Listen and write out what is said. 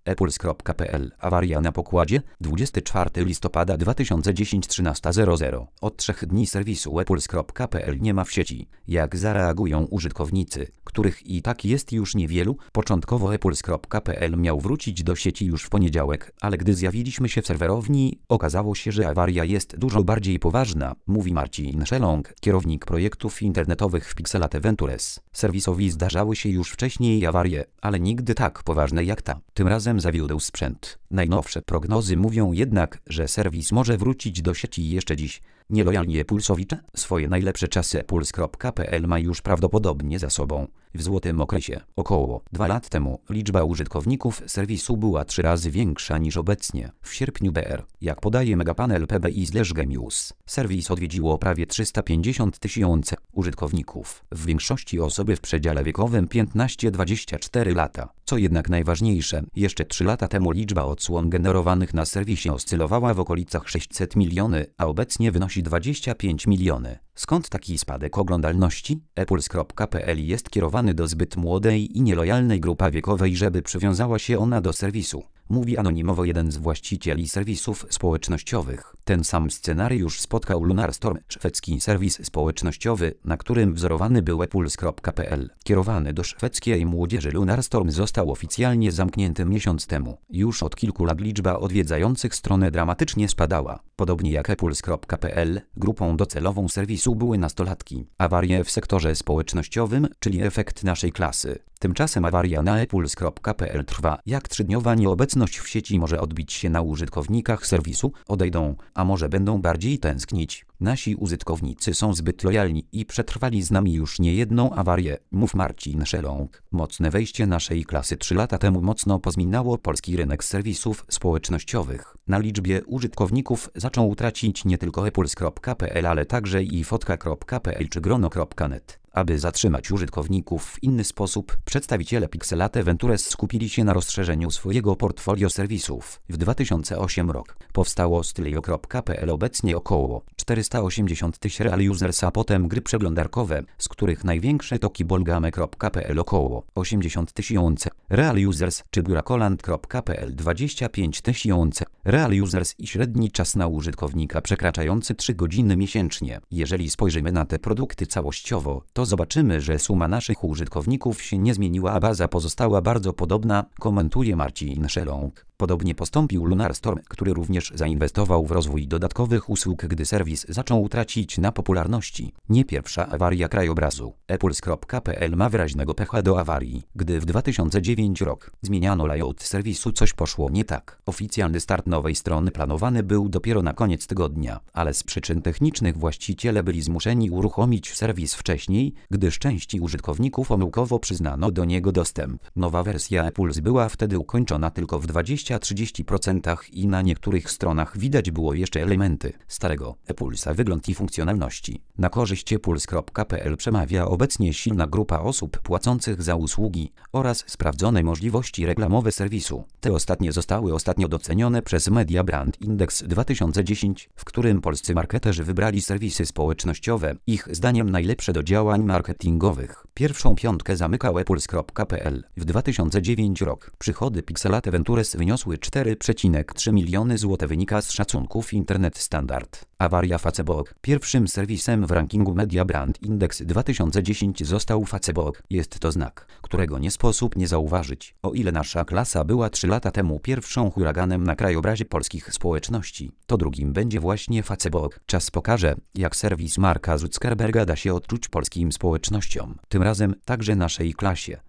epuls.pl. Awaria na pokładzie. 24 listopada 2010 13:00. Od 3 dni serwisu epuls.pl nie ma w sieci. Jak zareagują użytkownicy, których i tak jest już niewielu? Początkowo epuls.pl miał wrócić do sieci już w poniedziałek, ale gdy zjawiliśmy się w serwerowni, okazało się, że awaria jest dużo bardziej poważna, mówi Marcin Szelong, kierownik projektów internetowych w Pixelate Ventures. Serwisowi zdarzały się już wcześniej awarie, ale nigdy tak poważne jak ta. Tym razem zawiódł sprzęt. Najnowsze prognozy mówią jednak, że serwis może wrócić do sieci jeszcze dziś. Nielojalni Epulsowicze? Swoje najlepsze czasy epuls.pl ma już prawdopodobnie za sobą. W złotym okresie, około 2 lat temu, liczba użytkowników serwisu była 3 razy większa niż obecnie. W sierpniu br. Jak podaje Megapanel PBI/Gemius, serwis odwiedziło prawie 350 tysięcy użytkowników, w większości osoby w przedziale wiekowym 15-24 lata. Co jednak najważniejsze, jeszcze 3 lata temu liczba odsłon generowanych na serwisie oscylowała w okolicach 600 miliony, a obecnie wynosi 25 miliony. Skąd taki spadek oglądalności? epuls.pl jest kierowany do zbyt młodej i nielojalnej grupy wiekowej, żeby przywiązała się ona do serwisu, mówi anonimowo jeden z właścicieli serwisów społecznościowych. Ten sam scenariusz spotkał Lunarstorm, szwedzki serwis społecznościowy, na którym wzorowany był epuls.pl. Kierowany do szwedzkiej młodzieży Lunarstorm został oficjalnie zamknięty miesiąc temu. Już od kilku lat liczba odwiedzających stronę dramatycznie spadała. Podobnie jak epuls.pl, grupą docelową serwisu były nastolatki. Awarie w sektorze społecznościowym, czyli efekt naszej klasy. Tymczasem awaria na epuls.pl trwa. Jak 3-dniowa nieobecność w sieci może odbić się na użytkownikach serwisu? Odejdą, a może będą bardziej tęsknić. Nasi użytkownicy są zbyt lojalni i przetrwali z nami już niejedną awarię, mówi Marcin Szelong. Mocne wejście naszej klasy 3 lata temu mocno pozmieniało polski rynek serwisów społecznościowych. Na liczbie użytkowników zaczął tracić nie tylko epuls.pl, ale także i fotka.pl czy grono.net. Aby zatrzymać użytkowników w inny sposób, przedstawiciele Pixelate Ventures skupili się na rozszerzeniu swojego portfolio serwisów. W 2008 roku powstało Stylio.pl, obecnie około 480 tysięcy real users, a potem gry przeglądarkowe, z których największe to Kibolgame.pl około 80 tysięcy real users, czy Burakoland.pl 25 tysięcy real users i średni czas na użytkownika przekraczający 3 godziny miesięcznie. Jeżeli spojrzymy na te produkty całościowo, to zobaczymy, że suma naszych użytkowników się nie zmieniła, a baza pozostała bardzo podobna, komentuje Marcin Szelong. Podobnie postąpił Lunarstorm, który również zainwestował w rozwój dodatkowych usług, gdy serwis zaczął tracić na popularności. Nie pierwsza awaria krajobrazu. epuls.pl ma wyraźnego pecha do awarii. Gdy w 2009 roku zmieniano layout serwisu, coś poszło nie tak. Oficjalny start nowej strony planowany był dopiero na koniec tygodnia, ale z przyczyn technicznych właściciele byli zmuszeni uruchomić serwis wcześniej, gdyż części użytkowników pomyłkowo przyznano do niego dostęp. Nowa wersja ePuls była wtedy ukończona tylko w 20-30% i na niektórych stronach widać było jeszcze elementy starego ePulsa, wygląd i funkcjonalności. Na korzyść epuls.pl przemawia obecnie silna grupa osób płacących za usługi oraz sprawdzone możliwości reklamowe serwisu. Te ostatnie zostały ostatnio docenione przez Media Brand Index 2010, w którym polscy marketerzy wybrali serwisy społecznościowe, ich zdaniem najlepsze do działań marketingowych. Pierwszą piątkę zamykał epuls.pl. W 2009 roku przychody Pixelate Ventures wyniosły 4,3 miliony zł, wynika z szacunków Internet Standard. Awaria Facebook. Pierwszym serwisem w rankingu Media Brand Index 2010 został Facebook. Jest to znak, którego nie sposób nie zauważyć. O ile nasza klasa była 3 lata temu pierwszą huraganem na krajobrazie polskich społeczności, to drugim będzie właśnie Facebook. Czas pokaże, jak serwis Marka Zuckerberga da się odczuć polskim społecznościom. Tym razem także naszej klasie.